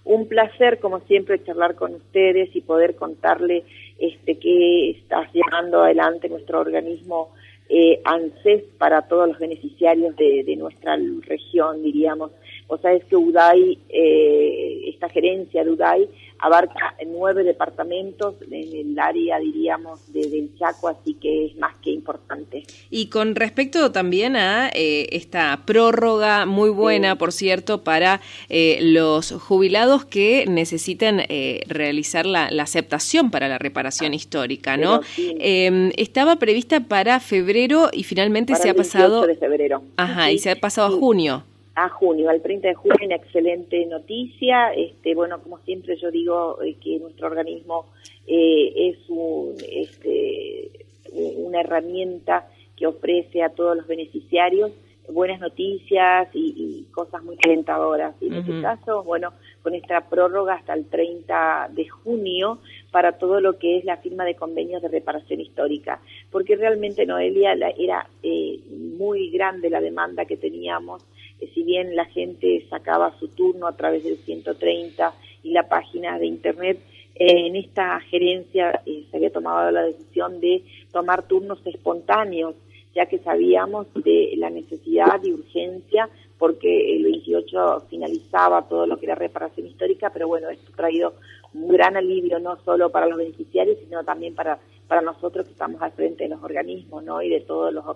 un placer, como siempre, charlar con ustedes y poder contarle qué está llevando adelante nuestro organismo ANSES para todos los beneficiarios de nuestra región, diríamos. Vos sabés que UDAI, esta gerencia de UDAI, abarca 9 departamentos en el área, diríamos, del Chaco, así que es más que importante. Y con respecto también a esta prórroga muy buena, sí, por cierto, para los jubilados que necesitan realizar la aceptación para la reparación histórica, ¿no? Sí. Estaba prevista para febrero y finalmente para se ha pasado... el 18 de febrero. Ajá, sí, y se ha pasado a junio. A junio, al 30 de junio, una excelente noticia. Bueno, como siempre yo digo que nuestro organismo es una herramienta que ofrece a todos los beneficiarios buenas noticias y cosas muy alentadoras. Y en este caso, bueno, con esta prórroga hasta el 30 de junio para todo lo que es la firma de convenios de reparación histórica. Porque realmente, Noelia, era muy grande la demanda que teníamos. Si bien la gente sacaba su turno a través del 130 y la página de internet, en esta gerencia se había tomado la decisión de tomar turnos espontáneos, ya que sabíamos de la necesidad y urgencia, porque el 28 finalizaba todo lo que era reparación histórica, pero bueno, esto ha traído un gran alivio, no solo para los beneficiarios, sino también para nosotros que estamos al frente de los organismos, ¿no? Y de todos los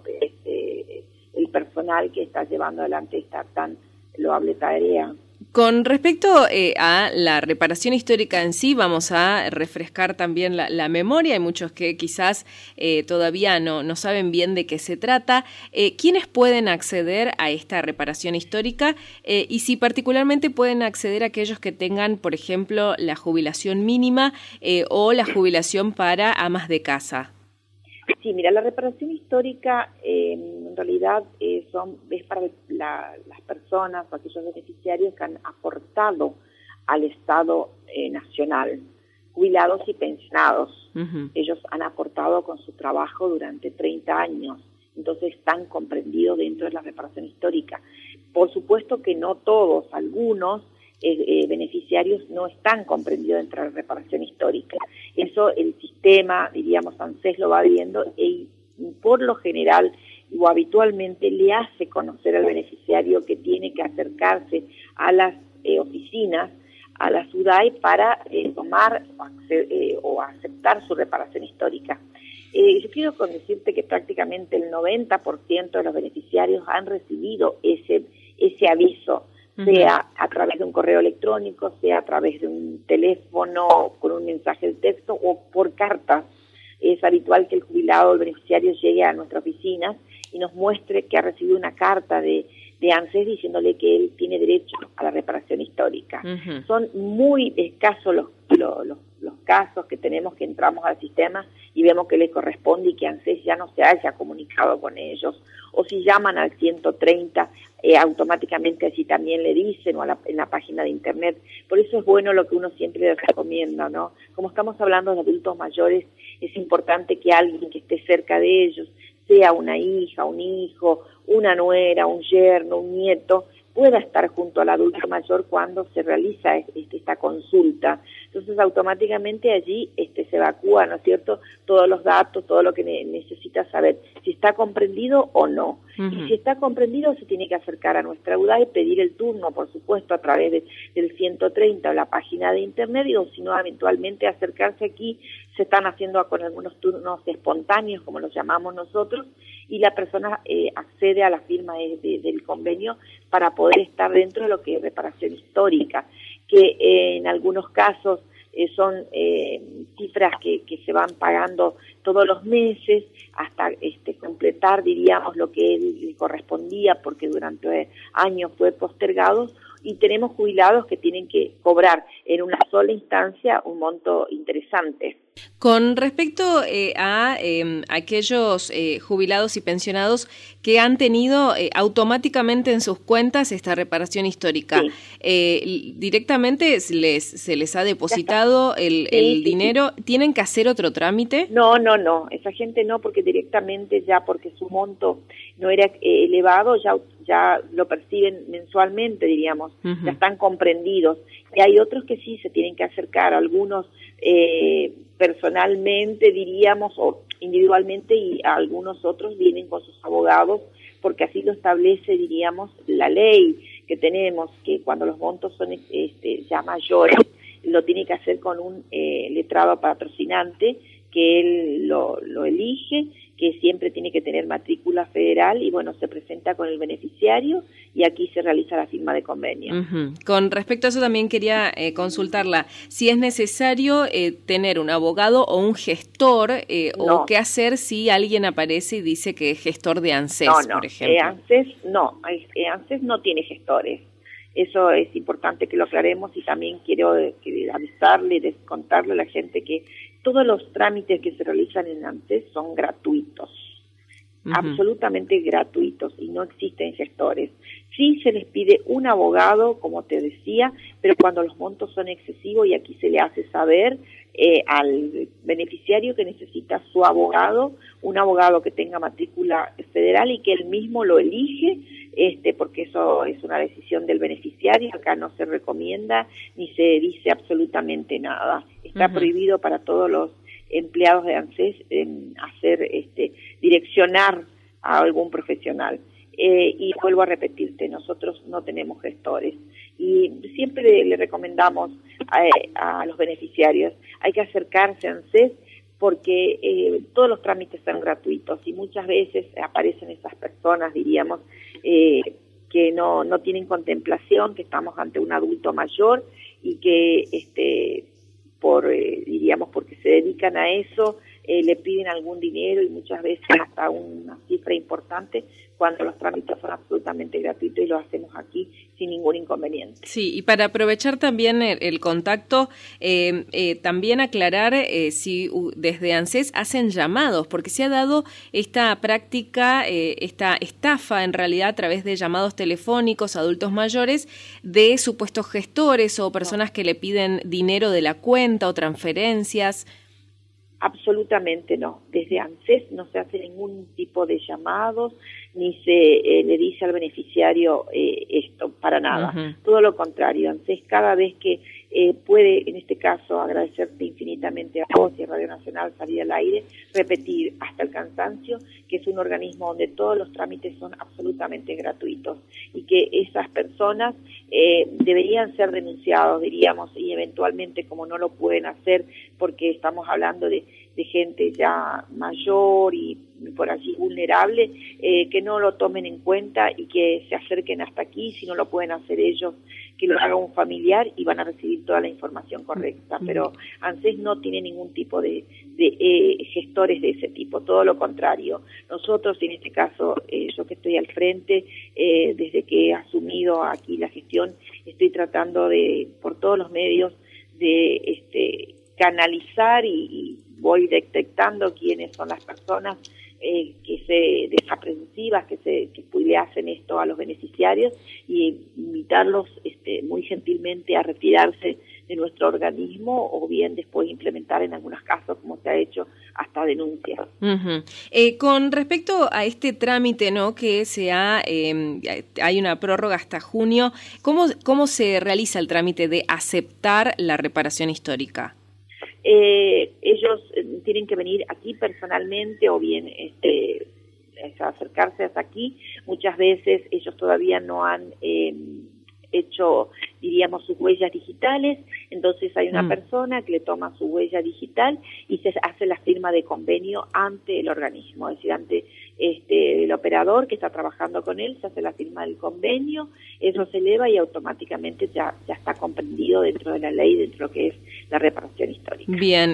el personal que está llevando adelante esta tan loable tarea. Con respecto a la reparación histórica en sí, vamos a refrescar también la memoria. Hay muchos que quizás todavía no saben bien de qué se trata. ¿Quiénes pueden acceder a esta reparación histórica? Y si particularmente pueden acceder aquellos que tengan, por ejemplo, la jubilación mínima o la jubilación para amas de casa. Sí, mira, la reparación histórica en realidad es para las personas o aquellos beneficiarios que han aportado al Estado nacional, jubilados y pensionados. Ellos han aportado con su trabajo durante 30 años, entonces están comprendidos dentro de la reparación histórica. Por supuesto que no todos, algunos beneficiarios no están comprendidos dentro de la reparación histórica. Eso el sistema, diríamos, ANSES lo va viendo y por lo general o habitualmente le hace conocer al beneficiario que tiene que acercarse a las oficinas, a la UDAI para tomar o aceptar su reparación histórica. Yo quiero decirte que prácticamente el 90% de los beneficiarios han recibido ese aviso, sea a través de un correo electrónico, sea a través de un teléfono, con un mensaje de texto o por carta. Es habitual que el jubilado o el beneficiario llegue a nuestra oficina y nos muestre que ha recibido una carta de ANSES diciéndole que él tiene derecho a la reparación histórica. Son muy escasos los casos que tenemos que entramos al sistema y vemos que le corresponde y que ANSES ya no se haya comunicado con ellos. O si llaman al 130, automáticamente así también le dicen, o en la página de internet. Por eso es bueno lo que uno siempre les recomienda, ¿no? Como estamos hablando de adultos mayores, es importante que alguien que esté cerca de ellos, sea una hija, un hijo, una nuera, un yerno, un nieto, pueda estar junto al adulto mayor cuando se realiza esta consulta. Entonces automáticamente allí se evacúa, ¿no es cierto?, todos los datos, todo lo que necesita saber, si está comprendido o no. Y si está comprendido se tiene que acercar a nuestra UDAI, pedir el turno, por supuesto, a través del 130 o la página de internet, o si no, eventualmente acercarse aquí. Se están haciendo con algunos turnos espontáneos, como los llamamos nosotros, y la persona accede a la firma del convenio para poder estar dentro de lo que es reparación histórica, que en algunos casos son cifras que se van pagando todos los meses hasta completar, diríamos, lo que le correspondía, porque durante años fue postergado, y tenemos jubilados que tienen que cobrar en una sola instancia un monto interesante. Con respecto a aquellos jubilados y pensionados que han tenido automáticamente en sus cuentas esta reparación histórica, ¿directamente se les ha depositado el dinero? Sí. ¿Tienen que hacer otro trámite? No, esa gente no, porque directamente ya, porque su monto no era elevado, ya lo perciben mensualmente, diríamos, ya están comprendidos. Y hay otros que sí se tienen que acercar, algunos personalmente, diríamos, o individualmente, y algunos otros vienen con sus abogados, porque así lo establece, diríamos, la ley que tenemos, que cuando los montos son ya mayores, lo tiene que hacer con un letrado patrocinante, que él lo elige, que siempre tiene que tener matrícula federal, y bueno, se presenta con el beneficiario y aquí se realiza la firma de convenio. Con respecto a eso también quería consultarla, si es necesario tener un abogado o un gestor, no. o qué hacer si alguien aparece y dice que es gestor de ANSES, por ejemplo. ANSES no tiene gestores. Eso es importante que lo aclaremos, y también quiero avisarle, contarle a la gente que todos los trámites que se realizan en ANSES son gratuitos, absolutamente gratuitos, y no existen gestores. Sí se les pide un abogado, como te decía, pero cuando los montos son excesivos, y aquí se le hace saber al beneficiario que necesita su abogado, un abogado que tenga matrícula federal y que él mismo lo elige, porque eso es una decisión del beneficiario. Acá no se recomienda ni se dice absolutamente nada. Está prohibido para todos los empleados de ANSES direccionar a algún profesional. Y vuelvo a repetirte, nosotros no tenemos gestores. Y siempre le recomendamos a los beneficiarios, hay que acercarse a ANSES, porque todos los trámites son gratuitos, y muchas veces aparecen esas personas, diríamos, que no tienen contemplación, que estamos ante un adulto mayor, y que diríamos, porque se dedican a eso, le piden algún dinero, y muchas veces hasta una cifra importante, cuando los trámites son absolutamente gratuitos y los hacemos aquí sin ningún inconveniente. Sí, y para aprovechar también el contacto, también aclarar si desde ANSES hacen llamados, porque se ha dado esta práctica, esta estafa en realidad a través de llamados telefónicos a adultos mayores de supuestos gestores o personas que le piden dinero de la cuenta o transferencias. Absolutamente no. Desde ANSES no se hace ningún tipo de llamados, ni se le dice al beneficiario esto, para nada. Todo lo contrario, ANSES cada vez que puede, en este caso, agradecerte infinitamente a vos y a Radio Nacional salir al aire, repetir hasta el cansancio que es un organismo donde todos los trámites son absolutamente gratuitos, y que esas personas deberían ser denunciados, diríamos, y eventualmente, como no lo pueden hacer porque estamos hablando de gente ya mayor y por allí vulnerable, que no lo tomen en cuenta y que se acerquen hasta aquí. Si no lo pueden hacer ellos, que lo haga un familiar, y van a recibir toda la información correcta. Pero ANSES no tiene ningún tipo de gestores de ese tipo, todo lo contrario. Nosotros, en este caso, yo que estoy al frente, desde que he asumido aquí la gestión, estoy tratando por todos los medios de canalizar, y voy detectando quiénes son las personas que se desaprensivas, que le hacen esto a los beneficiarios, y invitarlos muy gentilmente a retirarse de nuestro organismo, o bien después implementar en algunos casos, como se ha hecho, hasta denuncias. Con respecto a este trámite, ¿no?, que hay una prórroga hasta junio, ¿cómo se realiza el trámite de aceptar la reparación histórica? Ellos tienen que venir aquí personalmente, o bien acercarse hasta aquí. Muchas veces ellos todavía no han hecho, diríamos, sus huellas digitales, entonces hay una persona que le toma su huella digital y se hace la firma de convenio ante el organismo, es decir, ante el operador que está trabajando con él, se hace la firma del convenio, eso se eleva y automáticamente ya está comprendido dentro de la ley, dentro de lo que es la reparación histórica. Bien,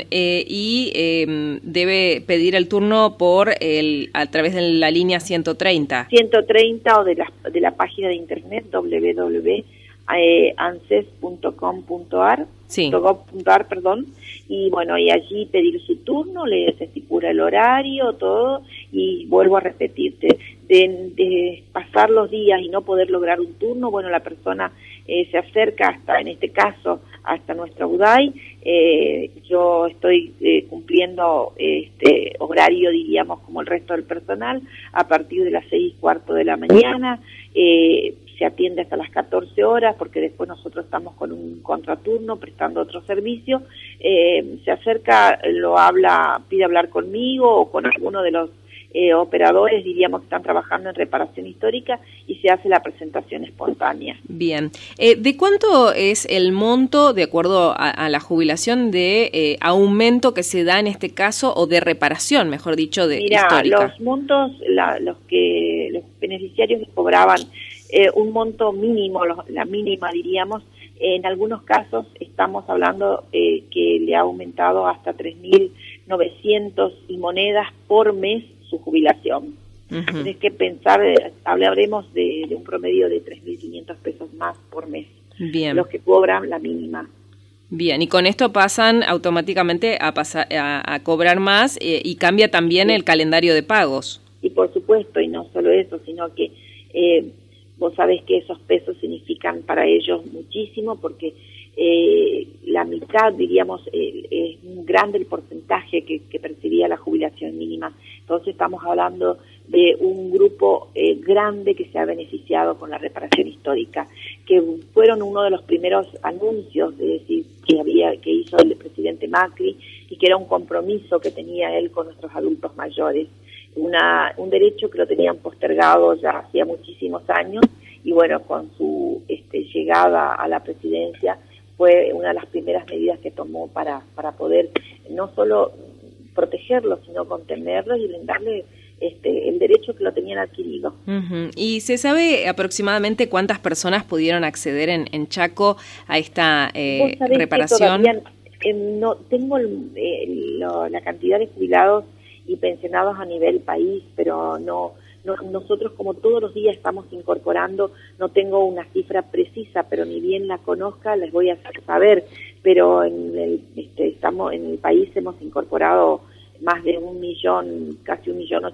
debe pedir el turno a través de la línea 130. 130 o de la página de internet www.anses.com.ar, sí. .gov.ar, perdón, y bueno, y allí pedir su turno, se estipula el horario, todo, y vuelvo a repetirte, de pasar los días y no poder lograr un turno, bueno, la persona se acerca hasta, en este caso, hasta nuestra UDAI. Yo estoy cumpliendo horario, diríamos, como el resto del personal, a partir de las 6:15 de la mañana. se atiende hasta las 14 horas, porque después nosotros estamos con un contraturno prestando otro servicio. Se acerca, pide hablar conmigo o con alguno de los operadores, diríamos, que están trabajando en reparación histórica, y se hace la presentación espontánea. Bien. ¿De cuánto es el monto, de acuerdo a la jubilación, de aumento que se da en este caso, o de reparación, mejor dicho, de histórica? Los montos, los beneficiarios cobraban un monto mínimo, la mínima diríamos. En algunos casos estamos hablando que le ha aumentado hasta 3.900 y monedas por mes su jubilación. Tienes que pensar, hablaremos de un promedio de 3.500 pesos más por mes. Bien. Los que cobran la mínima. Bien, y con esto pasan automáticamente a cobrar más, y cambia también el calendario de pagos. Y por supuesto, y no solo eso, sino que vos sabés que esos pesos significan para ellos muchísimo, porque la mitad, diríamos, es grande el porcentaje que percibía la jubilación mínima. Entonces estamos hablando de un grupo grande que se ha beneficiado con la reparación histórica, que fueron uno de los primeros anuncios, de decir, que hizo el presidente Macri, y que era un compromiso que tenía él con nuestros adultos mayores. Un derecho que lo tenían postergado ya hacía muchísimos años, y bueno, con su llegada a la presidencia fue una de las primeras medidas que tomó para poder no solo protegerlos, sino contenerlos y brindarle el derecho que lo tenían adquirido. ¿Y se sabe aproximadamente cuántas personas pudieron acceder en Chaco a esta reparación? Todavía no tengo la cantidad de jubilados y pensionados a nivel país, pero nosotros, como todos los días estamos incorporando, no tengo una cifra precisa, pero ni bien la conozca les voy a hacer saber. Pero en el país hemos incorporado más de 1.000.000, casi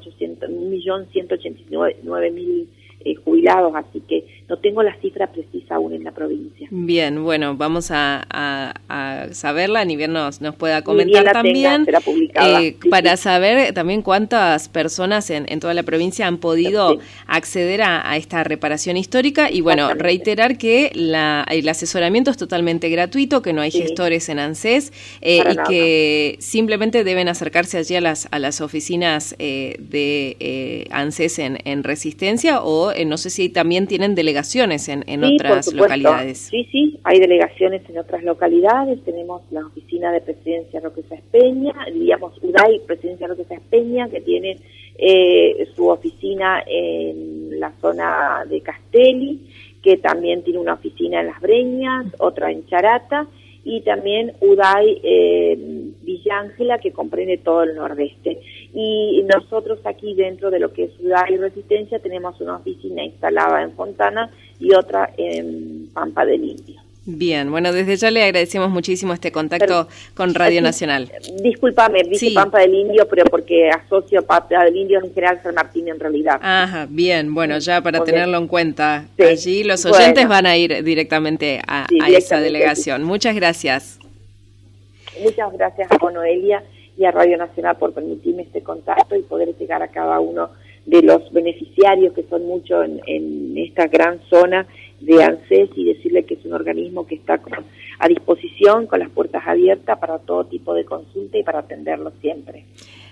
1.189.000 jubilados, así que no tengo la cifra precisa aún en la provincia. Bien, bueno, vamos a saberla, ni bien nos pueda comentar también, será publicada. Para saber también cuántas personas en toda la provincia han podido acceder a esta reparación histórica, y bueno, reiterar que el asesoramiento es totalmente gratuito, que no hay gestores en ANSES, y que simplemente deben acercarse allí a las oficinas de ANSES en Resistencia, o no sé si también tienen delegaciones en otras localidades. Sí, hay delegaciones en otras localidades. Tenemos la oficina de Presidencia Roque Sáenz Peña, diríamos UDAI, Presidencia Roque Sáenz Peña, que tiene su oficina en la zona de Castelli, que también tiene una oficina en Las Breñas, otra en Charata, y también UDAI Villa Ángela, que comprende todo el nordeste. Y nosotros aquí, dentro de lo que es UDAI Resistencia, tenemos una oficina instalada en Fontana y otra en Pampa del Indio. Bien, bueno, desde ya le agradecemos muchísimo este contacto con Radio Nacional. Discúlpame, dije Pampa del Indio, pero porque asocio Pampa del Indio en General San Martín en realidad. Ajá, bien, bueno, ya para tenerlo en cuenta. Allí los oyentes van a ir directamente a esa delegación. Muchas gracias. Muchas gracias a Noelia y a Radio Nacional por permitirme este contacto y poder llegar a cada uno de los beneficiarios, que son muchos en esta gran zona de ANSES, y decirle que es un organismo que está a disposición, con las puertas abiertas para todo tipo de consulta y para atenderlo siempre.